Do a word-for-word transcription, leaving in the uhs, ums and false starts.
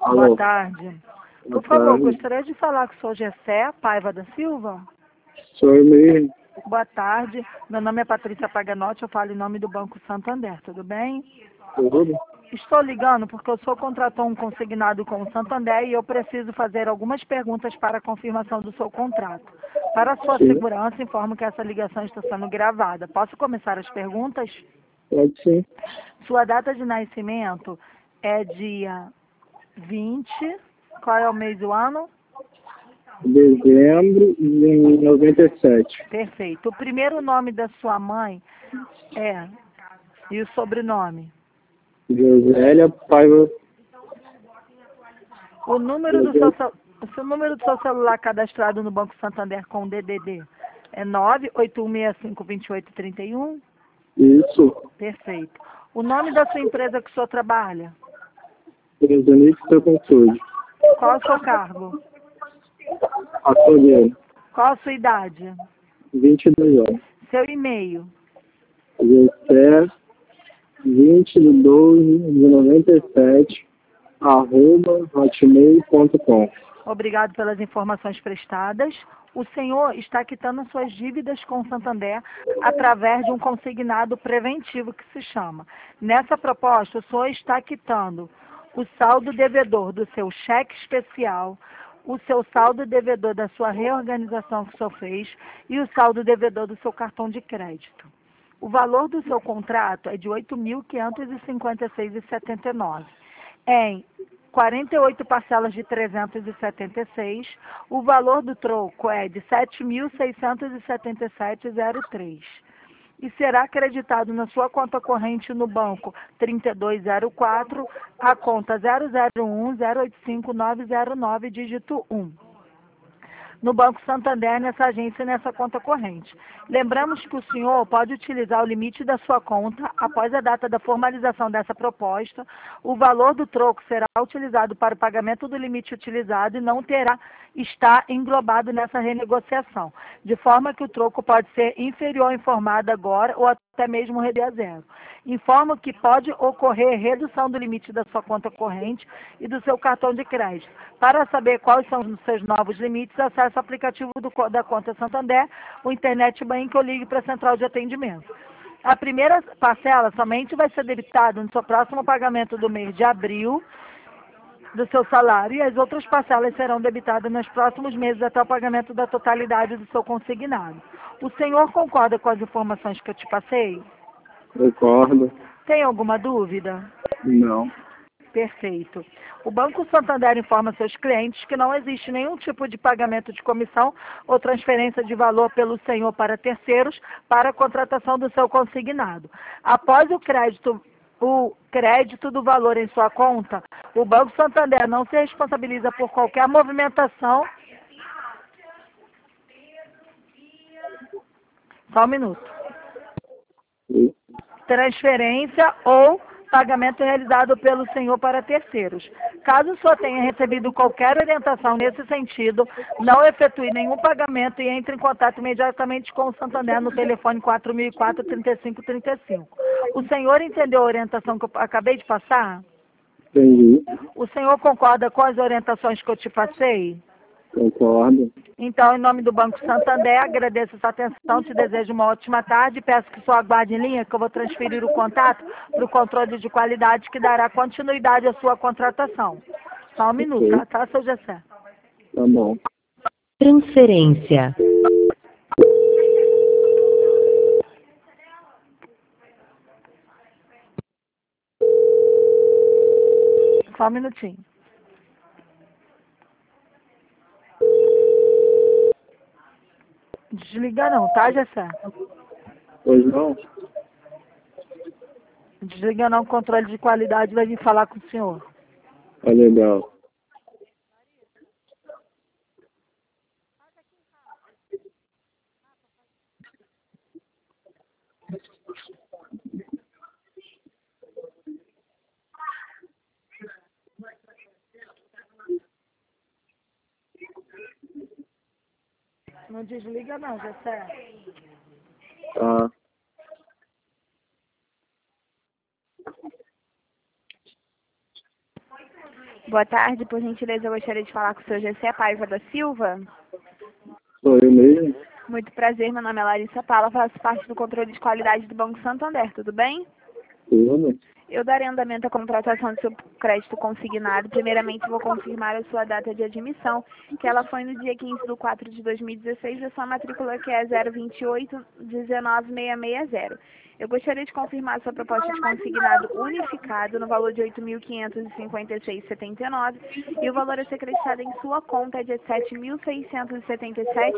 Boa Alô, tarde. boa Por favor, tarde. gostaria de falar com o senhor Gessé Paiva da Silva. Sou eu mesmo. Boa tarde. Meu nome é Patrícia Paganotti, eu falo em nome do Banco Santander, tudo bem? Tudo? Estou ligando porque o senhor contratou um consignado com o Santander e eu preciso fazer algumas perguntas para a confirmação do seu contrato. Para a sua Sim, segurança, informo que essa ligação está sendo gravada. Posso começar as perguntas? pode sim. Sua data de nascimento é dia vinte. Qual é o mês do ano? Dezembro de noventa e sete. Perfeito. O primeiro nome da sua mãe é e o sobrenome. Josélia Paiva. O número do seu, cel- o seu número do seu celular cadastrado no Banco Santander com D D D é nove oito um seis cinco dois oito três um. Isso. Perfeito. O nome da sua empresa que o senhor trabalha? Transanix Consulde. Qual é o seu cargo? Açougueiro. Qual a sua idade? vinte e dois anos. Seu e-mail? José vinte de doze de noventa e sete arroba hotmail ponto com. Obrigado pelas informações prestadas. O senhor está quitando suas dívidas com o Santander através de um consignado preventivo que se chama. Nessa proposta, o senhor está quitando o saldo devedor do seu cheque especial, o seu saldo devedor da sua reorganização que o senhor fez e o saldo devedor do seu cartão de crédito. O valor do seu contrato é de oito mil quinhentos e cinquenta e seis reais e setenta e nove centavos. Em quarenta e oito parcelas de trezentos e setenta e seis, o valor do troco é de sete mil seiscentos e setenta e sete reais e zero três centavos. E será acreditado na sua conta corrente no banco trinta e dois zero quatro, a conta zero zero um zero oito cinco nove zero nove, dígito um. No Banco Santander, nessa agência e nessa conta corrente. Lembramos que o senhor pode utilizar o limite da sua conta após a data da formalização dessa proposta. O valor do troco será utilizado para o pagamento do limite utilizado e não terá estar englobado nessa renegociação, de forma que o troco pode ser inferior ao informado agora ou até mesmo reduzir a zero. Informo que pode ocorrer redução do limite da sua conta corrente e do seu cartão de crédito. Para saber quais são os seus novos limites, acesse o aplicativo do, da conta Santander, o Internet Bank ou ligue para a central de atendimento. A primeira parcela somente vai ser debitada no seu próximo pagamento do mês de abril do seu salário e as outras parcelas serão debitadas nos próximos meses até o pagamento da totalidade do seu consignado. O senhor concorda com as informações que eu te passei? Concordo. Tem alguma dúvida? Não. Perfeito. O Banco Santander informa seus clientes que não existe nenhum tipo de pagamento de comissão ou transferência de valor pelo senhor para terceiros para a contratação do seu consignado. Após o crédito, o crédito do valor em sua conta, o Banco Santander não se responsabiliza por qualquer movimentação. Só um minuto. Isso. Transferência ou pagamento realizado pelo senhor para terceiros. Caso o senhor tenha recebido qualquer orientação nesse sentido, não efetue nenhum pagamento e entre em contato imediatamente com o Santander no telefone quatro mil e quatro, trinta e cinco trinta e cinco. O senhor entendeu a orientação que eu acabei de passar? Entendi. O senhor concorda com as orientações que eu te passei? Concordo. Então, em nome do Banco Santander, agradeço a sua atenção, te desejo uma ótima tarde, peço que o senhor aguarde em linha, que eu vou transferir o contato para o controle de qualidade, que dará continuidade à sua contratação. Só um minuto, Ok. tá, tá, seu Gessé? Tá bom. Transferência. Só um minutinho. Desliga não, tá, Gessé? Pois não? Desliga não, o controle de qualidade vai vir falar com o senhor. Tá legal. Não desliga não, Gessé. Tá. Boa tarde, por gentileza, eu gostaria de falar com o senhor Gessé Paiva da Silva. Sou eu mesmo? Muito prazer, meu nome é Larissa Paula, faço parte do controle de qualidade do Banco Santander, tudo bem? Tudo? Eu darei andamento à contratação do seu crédito consignado. Primeiramente, vou confirmar a sua data de admissão, que ela foi no dia quinze de quatro de dois mil e dezesseis, a sua matrícula que é zero vinte e oito, dezenove, seiscentos e sessenta. Eu gostaria de confirmar a sua proposta de consignado unificado no valor de oito mil quinhentos e cinquenta e seis reais e setenta e nove centavos e o valor a ser creditado em sua conta é de sete mil seiscentos e setenta e sete reais